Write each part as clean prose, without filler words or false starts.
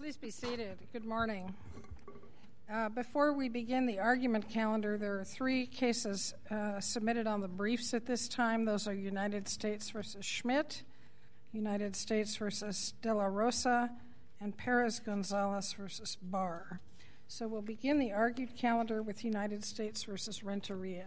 Please be seated. Good morning. Before we begin the argument calendar, there are three cases submitted on the briefs at this time. Those are United States v. Schmidt, United States v. De La Rosa, and Perez-Gonzalez v. Barr. So we'll begin the argued calendar with United States v. Renteria.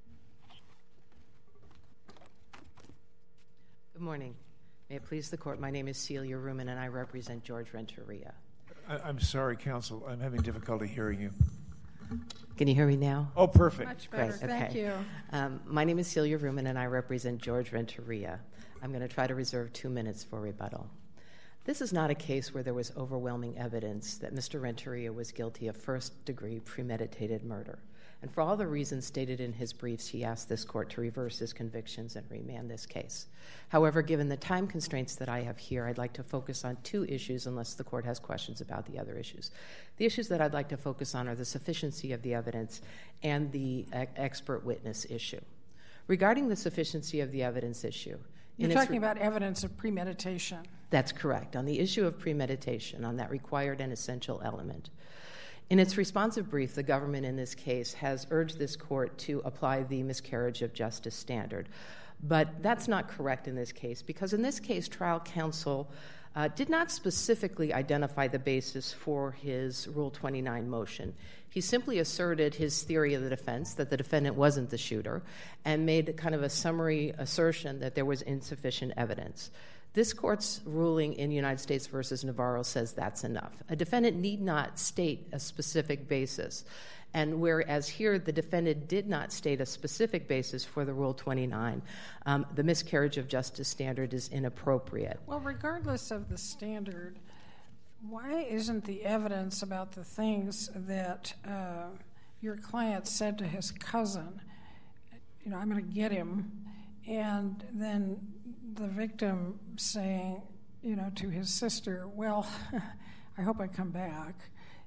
Good morning. May it please the Court, my name is Celia Ruman and I represent George Renteria. I'm sorry, counsel. I'm having difficulty hearing you. Can you hear me now? Oh, perfect. Much better. Great, okay. Thank you. My name is Celia Ruman and I represent George Renteria. I'm going to try to reserve 2 minutes for rebuttal. This is not a case where there was overwhelming evidence that Mr. Renteria was guilty of first-degree premeditated murder. And for all the reasons stated in his briefs, he asked this court to reverse his convictions and remand this case. However, given the time constraints that I have here, I'd like to focus on two issues unless the court has questions about the other issues. The issues that I'd like to focus on are the sufficiency of the evidence and the expert witness issue. Regarding the sufficiency of the evidence issue... You're talking about evidence of premeditation. That's correct. On the issue of premeditation, on that required and essential element. In its responsive brief, the government in this case has urged this court to apply the miscarriage of justice standard. But that's not correct in this case, because in this case, trial counsel did not specifically identify the basis for his Rule 29 motion. He simply asserted his theory of the defense, that the defendant wasn't the shooter, and made kind of a summary assertion that there was insufficient evidence. This court's ruling in United States v. Navarro says that's enough. A defendant need not state a specific basis. And whereas here the defendant did not state a specific basis for the Rule 29, the miscarriage of justice standard is inappropriate. Well, regardless of the standard, why isn't the evidence about the things that your client said to his cousin, I'm going to get him, and then the victim saying, to his sister, well, I hope I come back.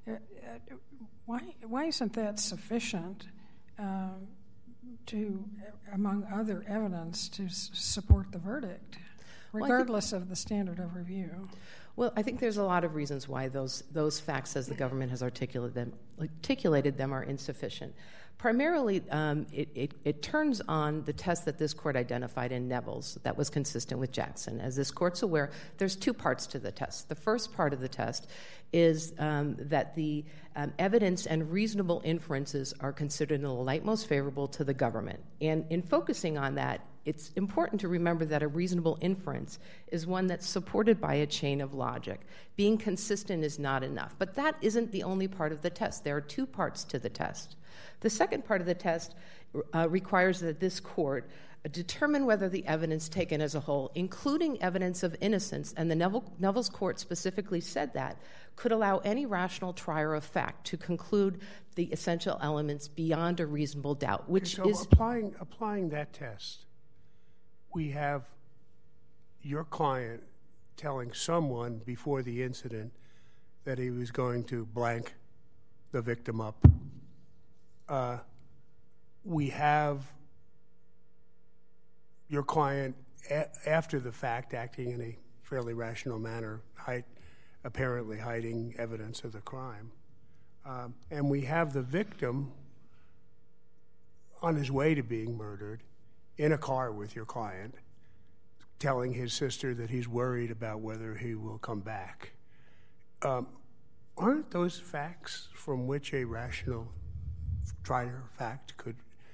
Why isn't that sufficient to, among other evidence, to support the verdict, regardless of the standard of review? Well, I think there's a lot of reasons why those facts, as the government has articulated them, are insufficient. Primarily, it turns on the test that this court identified in Nevels that was consistent with Jackson. As this court's aware, there's two parts to the test. The first part of the test is that the evidence and reasonable inferences are considered in the light most favorable to the government. And in focusing on that, it's important to remember that a reasonable inference is one that's supported by a chain of logic. Being consistent is not enough. But that isn't the only part of the test. There are two parts to the test. The second part of the test requires that this court determine whether the evidence taken as a whole, including evidence of innocence, and the Nevels court specifically said that, could allow any rational trier of fact to conclude the essential elements beyond a reasonable doubt, which is... Applying that test, we have your client telling someone before the incident that he was going to blank the victim up. We have your client, after the fact, acting in a fairly rational manner, apparently hiding evidence of the crime. And we have the victim on his way to being murdered in a car with your client, telling his sister that he's worried about whether he will come back. Aren't those facts from which a rational trier of fact could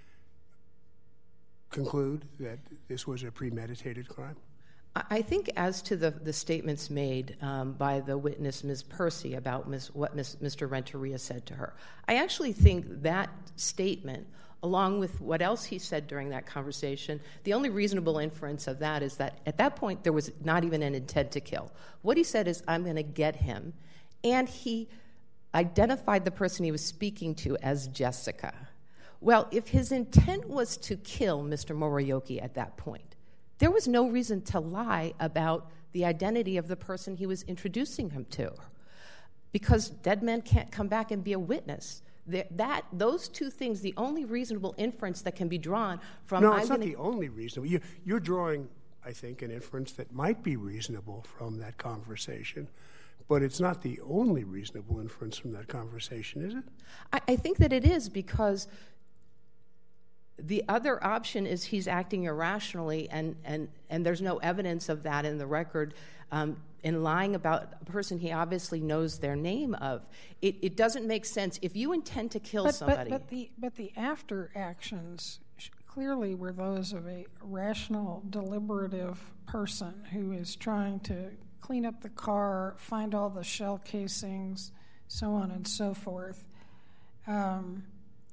conclude that this was a premeditated crime? I think as to the statements made by the witness, Ms. Percy, about what Mr. Renteria said to her, I actually think that statement, along with what else he said during that conversation, the only reasonable inference of that is that at that point there was not even an intent to kill. What he said is, I'm going to get him, and he identified the person he was speaking to as Jessica. Well, if his intent was to kill Mr. Moroyoki at that point, there was no reason to lie about the identity of the person he was introducing him to, because dead men can't come back and be a witness. Those two things, the only reasonable inference that can be drawn from... No, it's not the only reasonable. You're drawing, I think, an inference that might be reasonable from that conversation, but it's not the only reasonable inference from that conversation, is it? I think that it is, because the other option is he's acting irrationally, and there's no evidence of that in the record. In lying about a person he obviously knows their name of, it doesn't make sense. If you intend to kill somebody... But the after actions clearly were those of a rational, deliberative person who is trying to clean up the car, find all the shell casings, so on and so forth. And,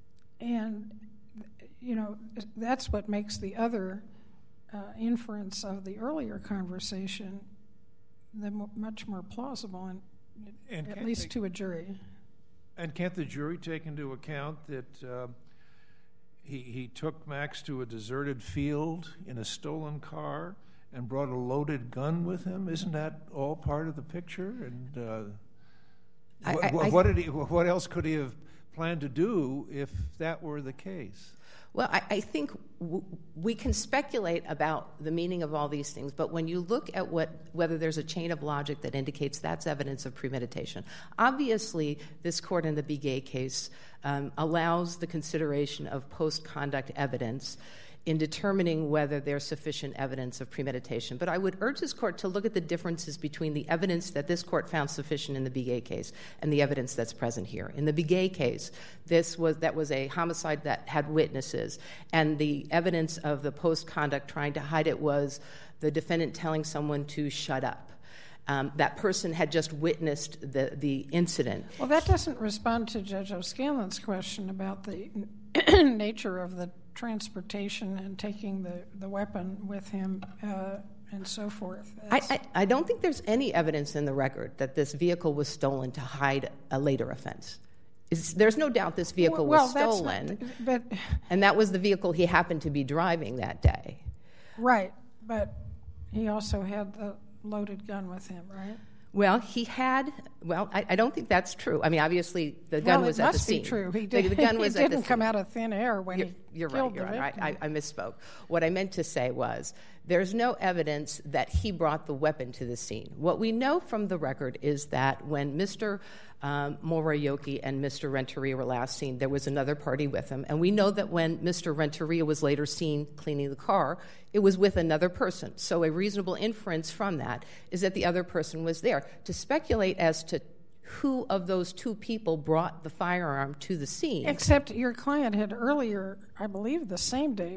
you know, that's what makes the other inference of the earlier conversation much more plausible, and at least to a jury. And can't the jury take into account that he took Max to a deserted field in a stolen car and brought a loaded gun with him? Isn't that all part of the picture? And what else could he have planned to do if that were the case? Well, I think we can speculate about the meaning of all these things, but when you look at whether there's a chain of logic that indicates that's evidence of premeditation, obviously this court in the Begay case allows the consideration of post-conduct evidence in determining whether there's sufficient evidence of premeditation. But I would urge this court to look at the differences between the evidence that this court found sufficient in the Begay case and the evidence that's present here. In the Begay case, that was a homicide that had witnesses, and the evidence of the post-conduct trying to hide it was the defendant telling someone to shut up. That person had just witnessed the incident. Well, that doesn't respond to Judge O'Scanlan's question about the nature of the transportation and taking the weapon with him and so forth. I don't think there's any evidence in the record that this vehicle was stolen to hide a later offense. There's no doubt this vehicle was stolen, and that was the vehicle he happened to be driving that day. Right, but he also had the loaded gun with him, right? Well, I don't think that's true. I mean, obviously, the gun was at the scene. It must be true. He didn't come out of thin air when he killed the victim. I misspoke. What I meant to say was there's no evidence that he brought the weapon to the scene. What we know from the record is that when Mr. Murayoki and Mr. Renteria were last seen, there was another party with him. And we know that when Mr. Renteria was later seen cleaning the car, it was with another person. So a reasonable inference from that is that the other person was there. To speculate as to who of those two people brought the firearm to the scene. Except your client had earlier, I believe the same day,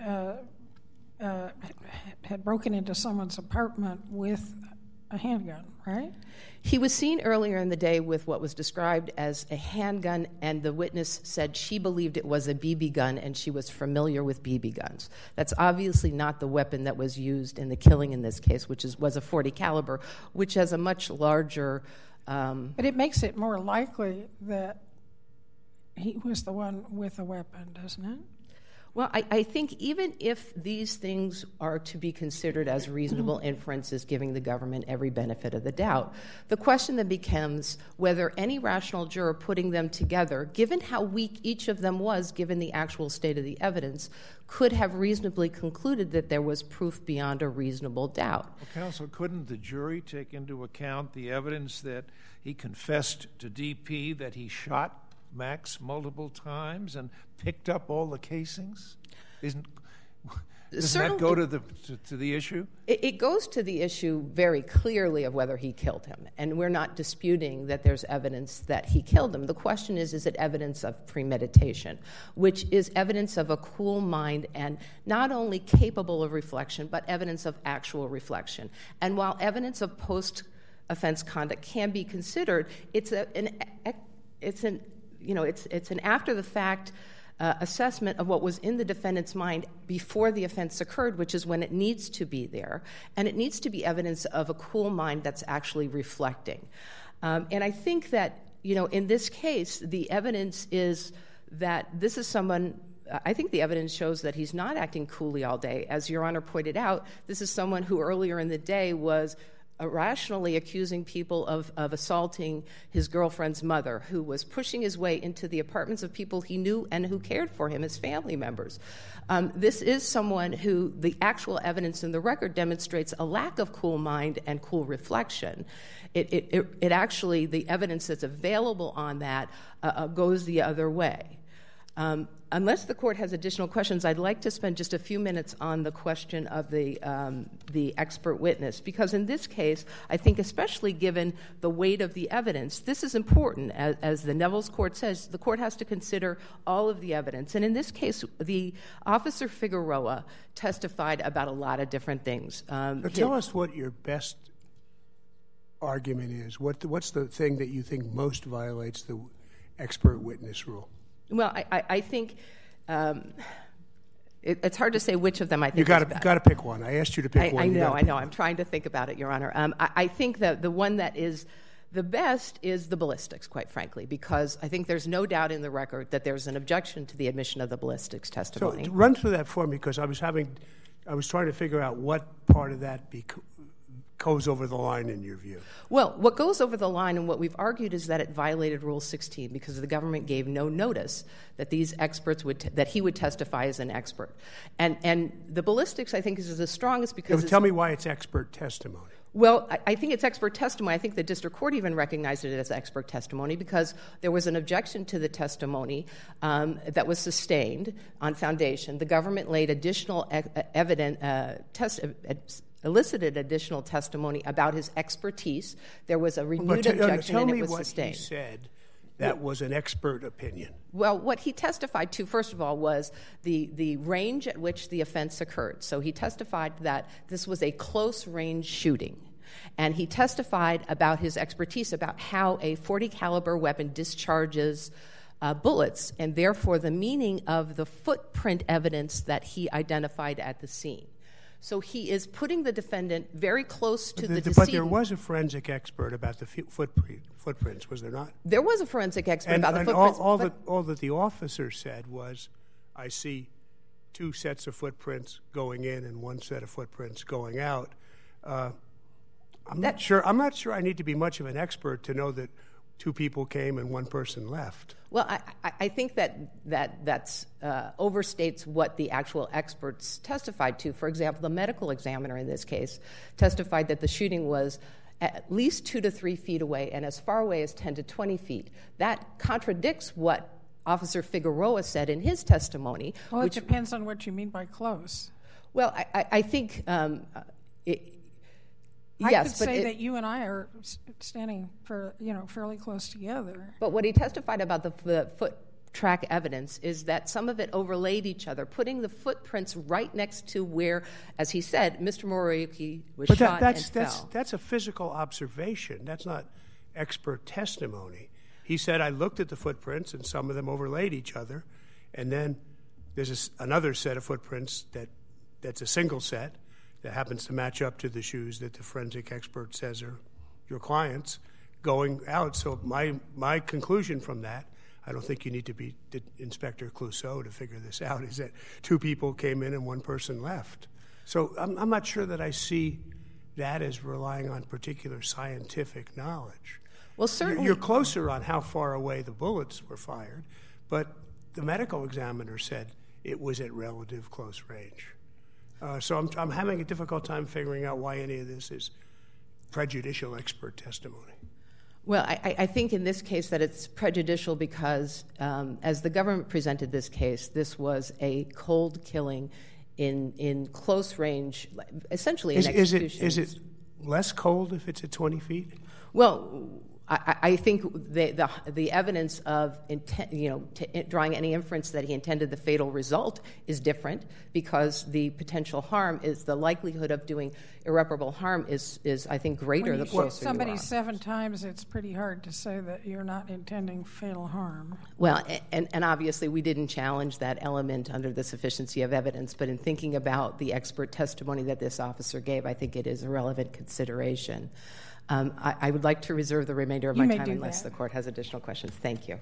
had broken into someone's apartment with a handgun, right? He was seen earlier in the day with what was described as a handgun, and the witness said she believed it was a BB gun and she was familiar with BB guns. That's obviously not the weapon that was used in the killing in this case, which was a .40 caliber, which has a much larger... But it makes it more likely that he was the one with a weapon, doesn't it? Well, I think even if these things are to be considered as reasonable inferences, giving the government every benefit of the doubt, the question then becomes whether any rational juror putting them together, given how weak each of them was, given the actual state of the evidence, could have reasonably concluded that there was proof beyond a reasonable doubt. Well, counsel, couldn't the jury take into account the evidence that he confessed to DP that he shot Max multiple times and picked up all the casings? Doesn't that go to the issue? It goes to the issue very clearly of whether he killed him, and we're not disputing that there's evidence that he killed him. The question is it evidence of premeditation, which is evidence of a cool mind and not only capable of reflection, but evidence of actual reflection. And while evidence of post-offense conduct can be considered, it's an after-the-fact assessment of what was in the defendant's mind before the offense occurred, which is when it needs to be there. And it needs to be evidence of a cool mind that's actually reflecting. And I think that, in this case, the evidence is that this is someone... I think the evidence shows that he's not acting coolly all day. As Your Honor pointed out, this is someone who earlier in the day was irrationally accusing people of assaulting his girlfriend's mother, who was pushing his way into the apartments of people he knew and who cared for him, his family members. This is someone who the actual evidence in the record demonstrates a lack of cool mind and cool reflection. It actually, the evidence that's available on that goes the other way. Unless the court has additional questions, I'd like to spend just a few minutes on the question of the expert witness, because in this case, I think especially given the weight of the evidence, this is important. As the Neville's court says, the court has to consider all of the evidence. And in this case, the Officer Figueroa testified about a lot of different things. Tell us what your best argument is. What's the thing that you think most violates the expert witness rule? Well, I think it's hard to say which of them I think. You got to pick one. I asked you to pick one. I know. I'm trying to think about it, Your Honor. I think that the one that is the best is the ballistics, quite frankly, because I think there's no doubt in the record that there's an objection to the admission of the ballistics testimony. So run through that for me, because I was trying to figure out what part of that goes over the line in your view. Well, what goes over the line and what we've argued is that it violated Rule 16 because the government gave no notice that these experts that he would testify as an expert. And the ballistics, I think, is the strongest because tell me why it's expert testimony. Well, I think it's expert testimony. I think the district court even recognized it as expert testimony because there was an objection to the testimony that was sustained on foundation. The government laid additional elicited additional testimony about his expertise. There was a renewed objection and it was sustained. Tell me what he said that was an expert opinion. Well, what he testified to, first of all, was the range at which the offense occurred. So he testified that this was a close-range shooting. And he testified about his expertise, about how a .40 caliber weapon discharges bullets, and therefore the meaning of the footprint evidence that he identified at the scene. So he is putting the defendant very close to the decedent. But there was a forensic expert about the footprints, was there not? There was a forensic expert about the footprints. All that the officer said was, I see two sets of footprints going in and one set of footprints going out. I'm not sure I need to be much of an expert to know that two people came and one person left. Well, I think that's overstates what the actual experts testified to. For example, the medical examiner in this case testified that the shooting was at least 2 to 3 feet away and as far away as 10 to 20 feet. That contradicts what Officer Figueroa said in his testimony. Well, it depends on what you mean by close. Well, I think I yes, could say that you and I are standing fairly close together. But what he testified about the foot track evidence is that some of it overlaid each other, putting the footprints right next to where, as he said, Mr. Moriyuki was shot and fell. That's a physical observation. That's not expert testimony. He said, I looked at the footprints, and some of them overlaid each other, and then there's another set of footprints that's a single set that happens to match up to the shoes that the forensic expert says are your client's going out. So my conclusion from that, I don't think you need to be Inspector Clouseau to figure this out, is that two people came in and one person left. So I'm not sure that I see that as relying on particular scientific knowledge. Well, certainly you're closer on how far away the bullets were fired, but the medical examiner said it was at relative close range. So I'm having a difficult time figuring out why any of this is prejudicial expert testimony. Well, I think in this case that it's prejudicial because as the government presented this case, this was a cold killing in close range, essentially an execution. Is it less cold if it's at 20 feet? Well, I think the evidence of drawing any inference that he intended the fatal result is different because the potential harm is the likelihood of doing irreparable harm is I think greater the closer you are. Somebody 7 times, it's pretty hard to say that you're not intending fatal harm. Well, and obviously we didn't challenge that element under the sufficiency of evidence, but in thinking about the expert testimony that this officer gave, I think it is a relevant consideration. I would like to reserve the remainder of my time unless the court has additional questions. Thank you.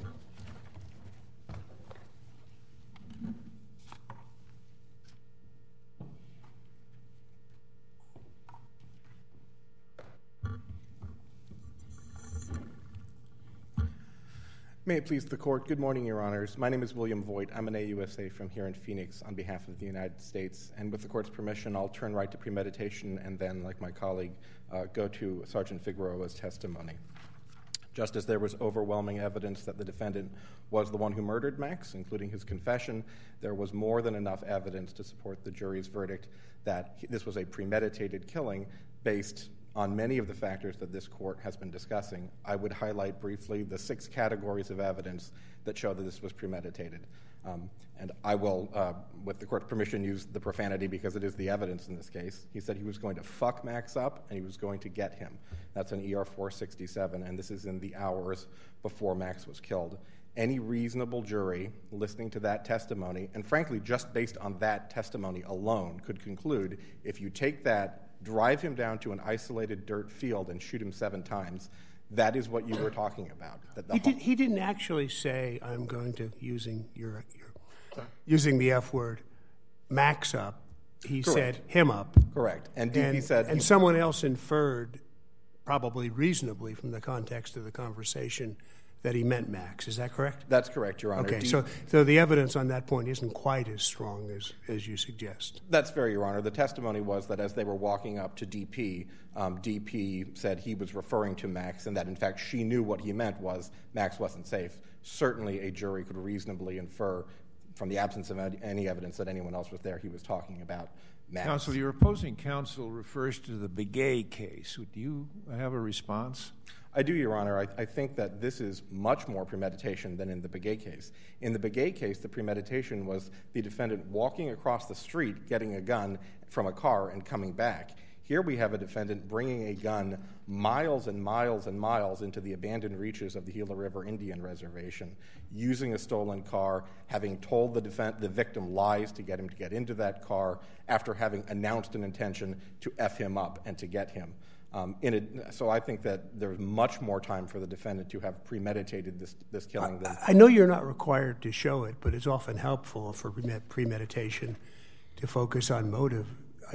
May it please the Court. Good morning, Your Honors. My name is William Voigt. I'm an AUSA from here in Phoenix on behalf of the United States. And with the Court's permission, I'll turn right to premeditation and then, like my colleague, go to Sergeant Figueroa's testimony. Just as there was overwhelming evidence that the defendant was the one who murdered Max, including his confession, there was more than enough evidence to support the jury's verdict that this was a premeditated killing based on many of the factors that this Court has been discussing. I would highlight briefly the 6 categories of evidence that show that this was premeditated. And I will, with the Court's permission, use the profanity because it is the evidence in this case. He said he was going to fuck Max up and he was going to get him. That's in ER 467, and this is in the hours before Max was killed. Any reasonable jury listening to that testimony, and frankly, just based on that testimony alone, could conclude if you take that, drive him down to an isolated dirt field and shoot him 7 times, that is what you were talking about. He didn't actually say, I'm going to, using the F word, Max up. He Correct. said him up. Correct. And DP said... And someone else inferred, probably reasonably from the context of the conversation, that he meant Max. Is that correct? That's correct, Your Honor. Okay, so the evidence on that point isn't quite as strong as you suggest. That's fair, Your Honor. The testimony was that as they were walking up to DP, DP said he was referring to Max and that, in fact, she knew what he meant was Max wasn't safe. Certainly a jury could reasonably infer from the absence of any evidence that anyone else was there he was talking about Max. Counsel, your opposing counsel refers to the Begay case. Do you have a response? I do, Your Honor. I think that this is much more premeditation than in the Begay case. In the Begay case, the premeditation was the defendant walking across the street, getting a gun from a car, and coming back. Here we have a defendant bringing a gun miles and miles and miles into the abandoned reaches of the Gila River Indian Reservation, using a stolen car, having told the victim lies to get him to get into that car, after having announced an intention to F him up and to get him. So I think that there's much more time for the defendant to have premeditated this killing. I know you're not required to show it, but it's often helpful for premeditation to focus on motive.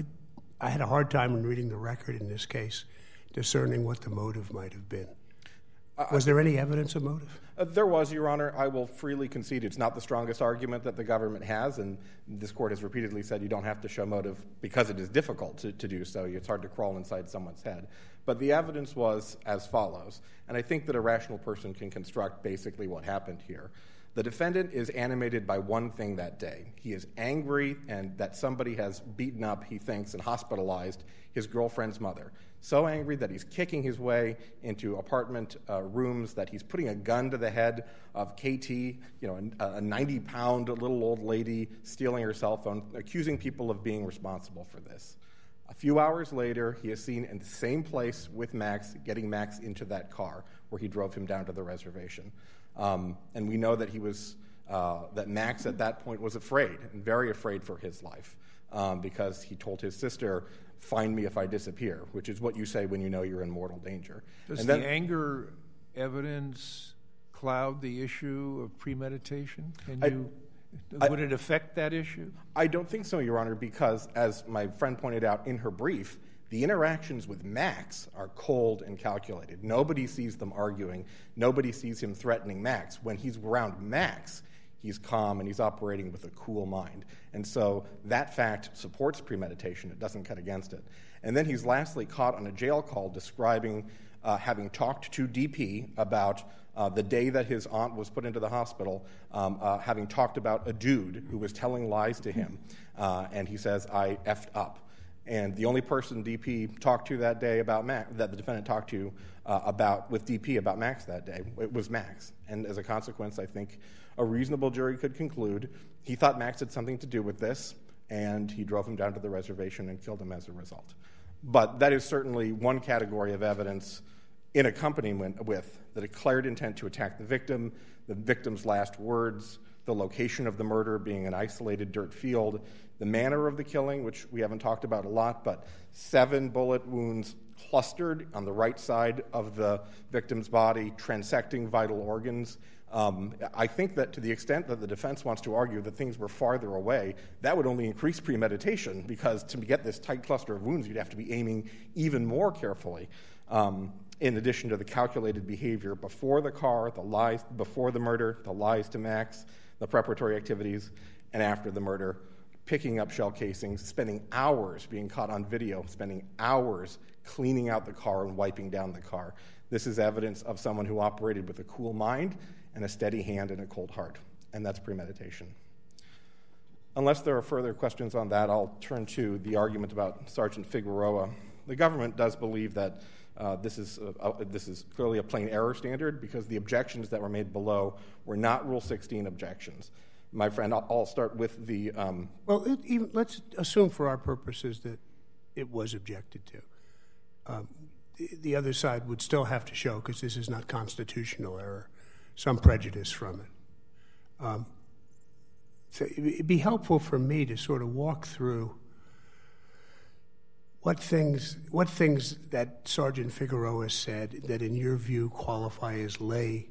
I had a hard time in reading the record in this case, discerning what the motive might have been. Was there any evidence of motive? There was, Your Honor. I will freely concede it's not the strongest argument that the government has, and this Court has repeatedly said you don't have to show motive because it is difficult to do so. It's hard to crawl inside someone's head. But the evidence was as follows, and I think that a rational person can construct basically what happened here. The defendant is animated by one thing that day. He is angry and that somebody has beaten up, he thinks, and hospitalized his girlfriend's mother. So angry that he's kicking his way into apartment rooms, that he's putting a gun to the head of KT, a 90-pound little old lady stealing her cell phone, accusing people of being responsible for this. A few hours later, he is seen in the same place with Max, getting Max into that car where he drove him down to the reservation. And we know that that Max at that point was afraid, and very afraid for his life, because he told his sister, "Find me if I disappear," which is what you say when you know you're in mortal danger. Does the anger evidence cloud the issue of premeditation? Would it affect that issue? I don't think so, Your Honor, because as my friend pointed out in her brief, the interactions with Max are cold and calculated. Nobody sees them arguing. Nobody sees him threatening Max. When he's around Max, he's calm and he's operating with a cool mind. And so that fact supports premeditation. It doesn't cut against it. And then he's lastly caught on a jail call describing having talked to DP about the day that his aunt was put into the hospital, having talked about a dude who was telling lies to him. And he says, "I effed up." And the only person DP talked to that day about Max, that the defendant talked to with DP about Max that day, it was Max. And as a consequence, I think a reasonable jury could conclude he thought Max had something to do with this, and he drove him down to the reservation and killed him as a result. But that is certainly one category of evidence in accompaniment with the declared intent to attack the victim's last words, the location of the murder being an isolated dirt field, the manner of the killing, which we haven't talked about a lot, but 7 bullet wounds clustered on the right side of the victim's body, transecting vital organs. I think that to the extent that the defense wants to argue that things were farther away, that would only increase premeditation, because to get this tight cluster of wounds, you'd have to be aiming even more carefully. in addition to the calculated behavior before the car, the lies before the murder, the lies to Max, the preparatory activities, and after the murder, picking up shell casings, spending hours being caught on video, spending hours cleaning out the car and wiping down the car. This is evidence of someone who operated with a cool mind and a steady hand and a cold heart, and that's premeditation. Unless there are further questions on that, I'll turn to the argument about Sergeant Figueroa. The government does believe that this is clearly a plain error standard because the objections that were made below were not Rule 16 objections. My friend, I'll start with the... let's assume for our purposes that it was objected to. The other side would still have to show, because this is not constitutional error, some prejudice from it. So it'd be helpful for me to sort of walk through what things that Sergeant Figueroa said that in your view qualify as lay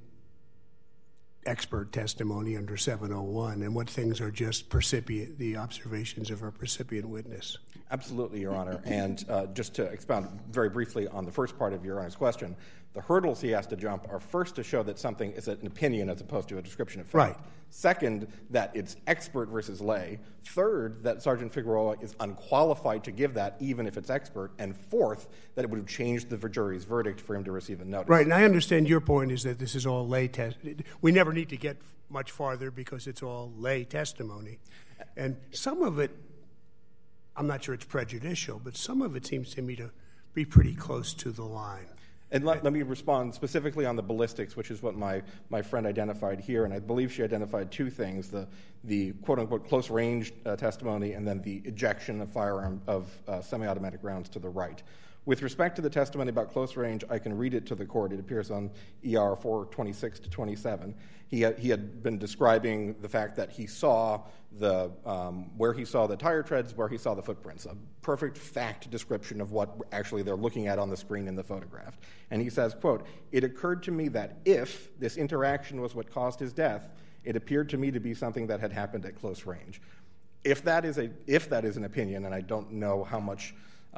expert testimony under 701, and what things are just the observations of a recipient witness. Absolutely, Your Honor. And just to expound very briefly on the first part of Your Honor's question, the hurdles he has to jump are first to show that something is an opinion as opposed to a description of fact. Right. Second, that it's expert versus lay. Third, that Sergeant Figueroa is unqualified to give that even if it's expert. And fourth, that it would have changed the jury's verdict for him to receive a notice. Right, and I understand your point is that this is all lay we never need to get much farther because it's all lay testimony. And some of it, I'm not sure it's prejudicial, but some of it seems to me to be pretty close to the line. And let me respond specifically on the ballistics, which is what my friend identified here, and I believe she identified two things, the quote-unquote close-range testimony and then the ejection of semi-automatic rounds to the right. With respect to the testimony about close range, I can read it to the court. It appears on ER 426 to 27. He had been describing the fact that he saw where he saw the tire treads, where he saw the footprints, a perfect fact description of what actually they're looking at on the screen in the photograph. And he says, quote, "It occurred to me that if this interaction was what caused his death, it appeared to me to be something that had happened at close range." If that is an opinion, and I don't know how much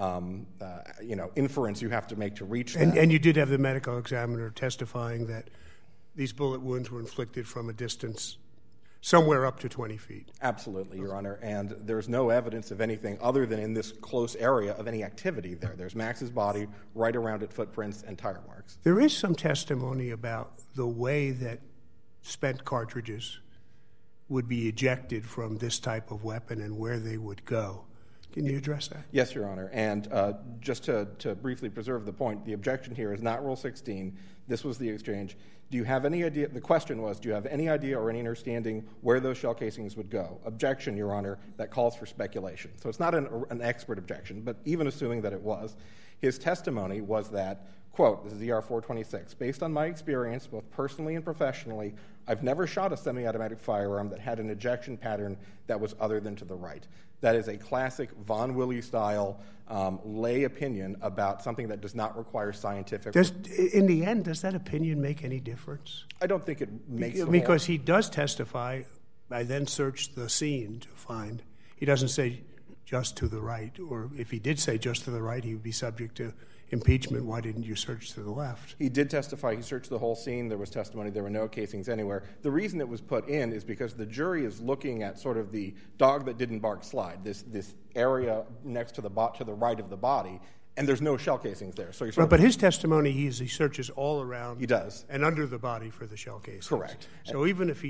inference you have to make to reach that. And you did have the medical examiner testifying that these bullet wounds were inflicted from a distance somewhere up to 20 feet. Absolutely, Your Honor. And there's no evidence of anything other than in this close area of any activity there. There's Max's body, right around it, footprints and tire marks. There is some testimony about the way that spent cartridges would be ejected from this type of weapon and where they would go. Can you address that? Yes, Your Honor. And just to briefly preserve the point, the objection here is not Rule 16. This was the exchange. Do you have any idea? The question was, do you have any idea or any understanding where those shell casings would go? Objection, Your Honor, that calls for speculation. So it's not an expert objection, but even assuming that it was, his testimony was that, quote, this is ER 426, "Based on my experience, both personally and professionally, I've never shot a semi-automatic firearm that had an ejection pattern that was other than to the right." That is a classic Von Willey-style lay opinion about something that does not require scientific... In the end, does that opinion make any difference? I don't think it makes... Because he does testify, I then searched the scene to find... He doesn't say just to the right, or if he did say just to the right, he would be subject to impeachment. Why didn't you search to the left? He did testify. He searched the whole scene. There was testimony. There were no casings anywhere. The reason it was put in is because the jury is looking at sort of the dog that didn't bark slide, this area next to the right of the body, and there's no shell casings there. So but his testimony, he searches all around. He does. And under the body for the shell casings. Correct. So even if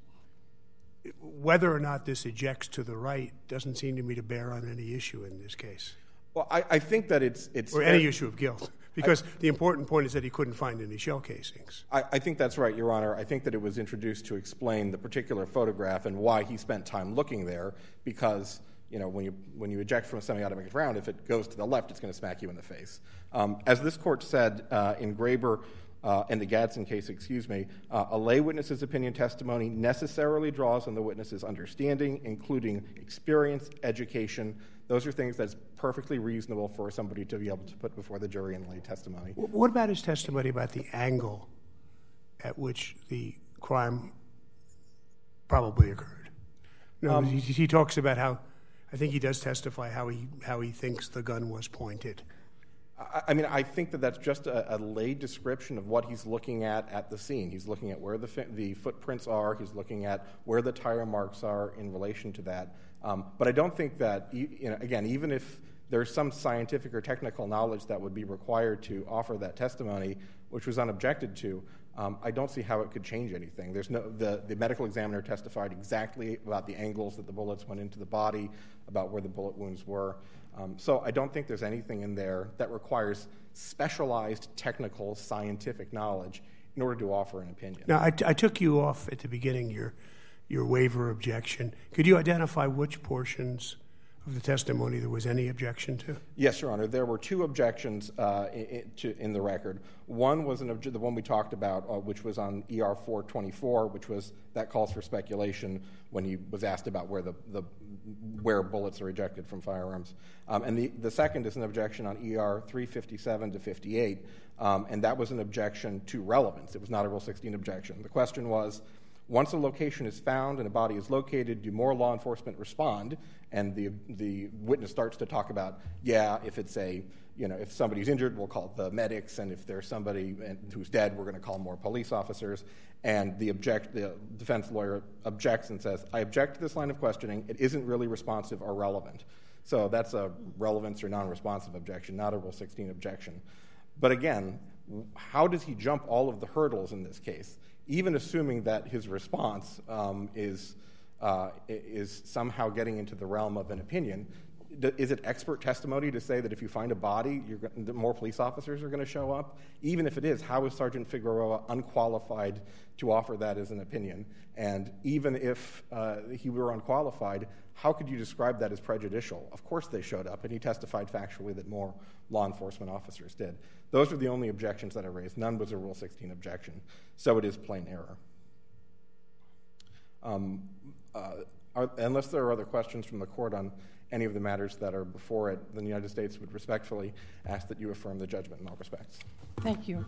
whether or not this ejects to the right doesn't seem to me to bear on any issue in this case. Well, I think that it's or any issue of guilt, because the important point is that he couldn't find any shell casings. I think that's right, Your Honor. I think that it was introduced to explain the particular photograph and why he spent time looking there, because when you eject from a semi-automatic round, if it goes to the left, it's going to smack you in the face. As this court said in Graber and the Gadsden case, a lay witness's opinion testimony necessarily draws on the witness's understanding, including experience, education. Those are things that's perfectly reasonable for somebody to be able to put before the jury in lay testimony. What about his testimony about the angle at which the crime probably occurred? He talks about how, I think he does testify how he thinks the gun was pointed. I mean, I think that's just a lay description of what he's looking at the scene. He's looking at where the footprints are. He's looking at where the tire marks are in relation to that. But I don't think that, again, even if there's some scientific or technical knowledge that would be required to offer that testimony, which was unobjected to, I don't see how it could change anything. The medical examiner testified exactly about the angles that the bullets went into the body, about where the bullet wounds were. So I don't think there's anything in there that requires specialized technical scientific knowledge in order to offer an opinion. Now, I took you off at the beginning, your waiver objection. Could you identify which portions of the testimony there was any objection to? Yes, Your Honor. There were two objections in the record. One was the one we talked about, which was on ER 424, that calls for speculation when he was asked about where bullets are ejected from firearms. And the second is an objection on ER 357 to 58, and that was an objection to relevance. It was not a Rule 16 objection. The question was, once a location is found and a body is located, do more law enforcement respond? And the witness starts to talk about, if it's if somebody's injured, we'll call the medics, and if there's somebody who's dead, we're going to call more police officers. And the defense lawyer objects and says, I object to this line of questioning. It isn't really responsive or relevant. So that's a relevance or non-responsive objection, not a Rule 16 objection. But again, how does he jump all of the hurdles in this case? Even assuming that his response is somehow getting into the realm of an opinion, is it expert testimony to say that if you find a body, more police officers are going to show up? Even if it is, how is Sergeant Figueroa unqualified to offer that as an opinion? And even if he were unqualified, how could you describe that as prejudicial? Of course they showed up, and he testified factually that more law enforcement officers did. Those were the only objections that I raised. None was a Rule 16 objection. So it is plain error. Unless there are other questions from the court on any of the matters that are before it, then the United States would respectfully ask that you affirm the judgment in all respects. Thank you.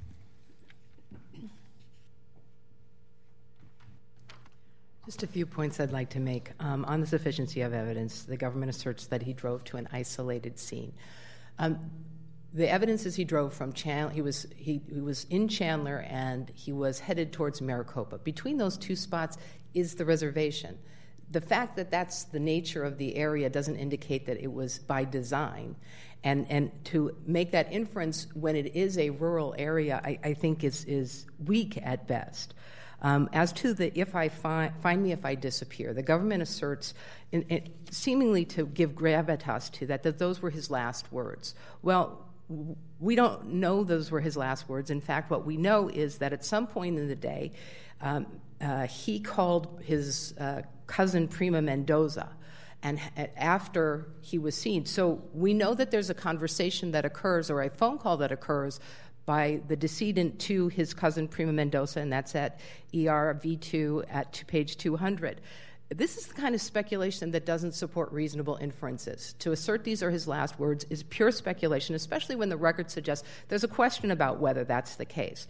Just a few points I'd like to make. On the sufficiency of evidence, the government asserts that he drove to an isolated scene. The evidence is he drove from Chandler. He was in Chandler, and he was headed towards Maricopa. Between those two spots is the reservation. The fact that that's the nature of the area doesn't indicate that it was by design. And to make that inference when it is a rural area, I think is weak at best. As to the find me if I disappear, the government asserts, seemingly to give gravitas to that those were his last words. Well, we don't know those were his last words. In fact, what we know is that at some point in the day, he called his cousin Prima Mendoza, and after he was seen. So we know that there's a conversation that occurs, or a phone call that occurs, by the decedent to his cousin Prima Mendoza, and that's at ER V2 at page 200. This is the kind of speculation that doesn't support reasonable inferences. To assert these are his last words is pure speculation, especially when the record suggests there's a question about whether that's the case.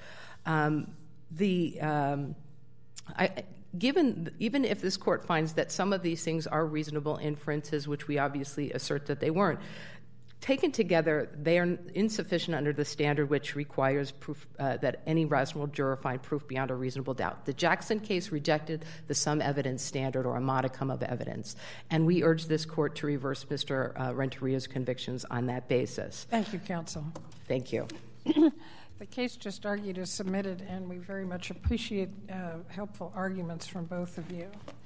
Even if this court finds that some of these things are reasonable inferences, which we obviously assert that they weren't, taken together, they are insufficient under the standard which requires proof that any rational juror find proof beyond a reasonable doubt. The Jackson case rejected the some evidence standard or a modicum of evidence, and we urge this court to reverse Mr. Renteria's convictions on that basis. Thank you, counsel. Thank you. The case just argued is submitted, and we very much appreciate helpful arguments from both of you.